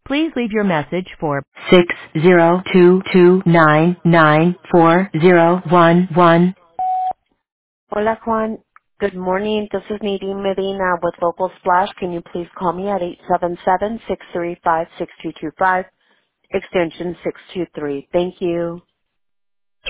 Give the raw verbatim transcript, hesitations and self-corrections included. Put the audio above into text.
Please leave your message for six zero two two nine nine four zero one one. Hola, Juan. Good morning. This is Nadine Medina with Local Splash. Can you please call me at eight seven seven, six three five, six two two five, extension six two three. Thank you.